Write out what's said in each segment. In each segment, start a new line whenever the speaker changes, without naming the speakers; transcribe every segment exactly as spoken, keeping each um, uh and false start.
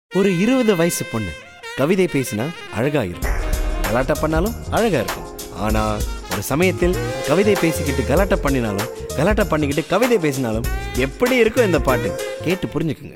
ஒரு இருபது வயசு பொண்ணு கவிதை பேசினா அழகா இருக்கும், கலாட்டா பண்ணாலும் அழகா இருக்கும். ஆனா ஒரு சமயத்தில் கவிதை பேசிக்கிட்டு கலாட்டா பண்ணினாலும் கலாட்டா பண்ணிக்கிட்டு கவிதை பேசினாலும் எப்படி இருக்கும் இந்த பாட்டு? கேட்டு புரிஞ்சுக்குங்க.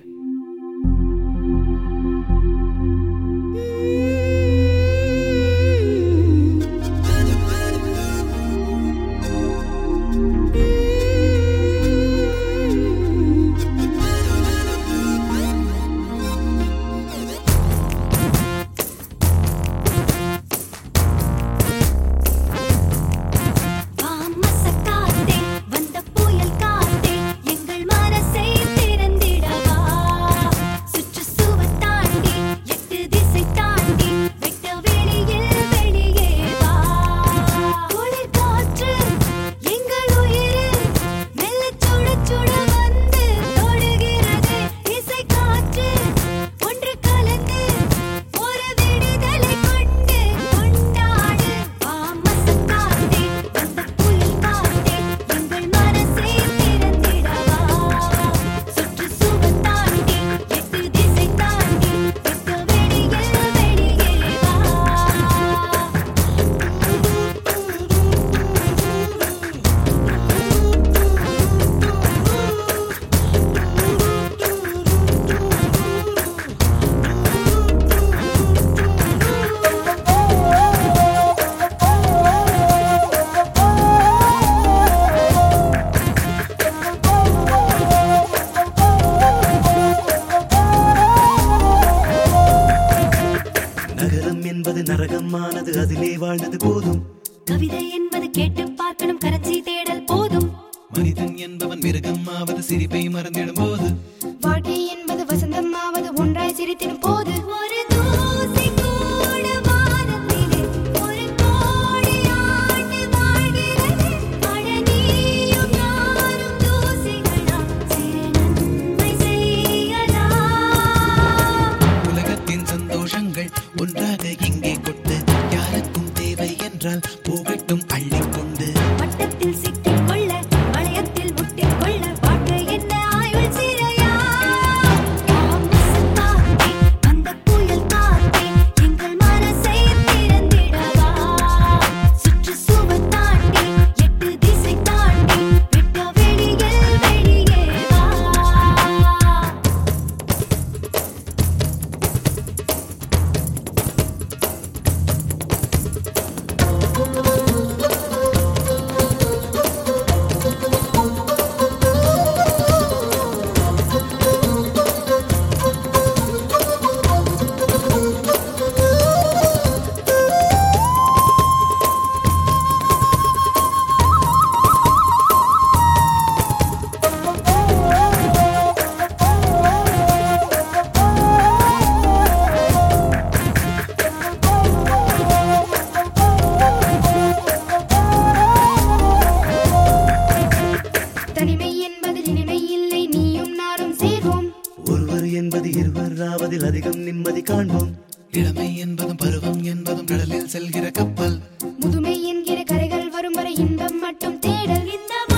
நரகமானது, அதிலே வாழ்ந்தது போதும்.
கவிதை என்பது கேட்டு பார்க்கணும், கரன்சி தேடல் போதும்.
மனிதன் என்பவன் மிருகமாவது சிரிப்பை மறந்திடும் போது,
வாழ்க்கை என்பது வசந்தமாவது ஒன்றாய் சிரித்திடும் போது, ஒரு தூசி கூட வானத்திலே ஒரு கோடி ஆண்டு வாழ்கிறது. அழகியும் நானும் தூசிகளா, சிறு நன்மை செய்யலாம்.
உலகத்தின் சந்தோஷங்கள் ஒன்றாக இங்கே கொட்டு, யாருக்கும் தேவை என்றால் போகட்டும் அள்ளிக்கொண்டு.
வட்டத்தில் சிக்கிக் கொள்ள, வளையத்தில் முட்டிக் கொள்ள, வாழ்க்கை என்ன ஆயுள் சிறையா? காத்தே அந்த புயல் காத்தே எங்கள் மனசை திறந்திடவா? சுற்றுச்சுவர் தாண்டி எட்டு திசை தாண்டி வெட்ட வெளியில் வெளியே வா. தனிமை என்பது இனிமை இல்லை, நீயும் நானும் சேர்வோம்.
ஒருவர் என்பது இருவர் ஆவதில் அதிகம் நிம்மதி காண்போம். இளமை என்பதும் பருவம் என்பதும் கடலில் செல்கிற கப்பல்.
முதுமை என்கிற கரைகள் வரும் வரை இன்பம் மட்டும் தேடல். இந்த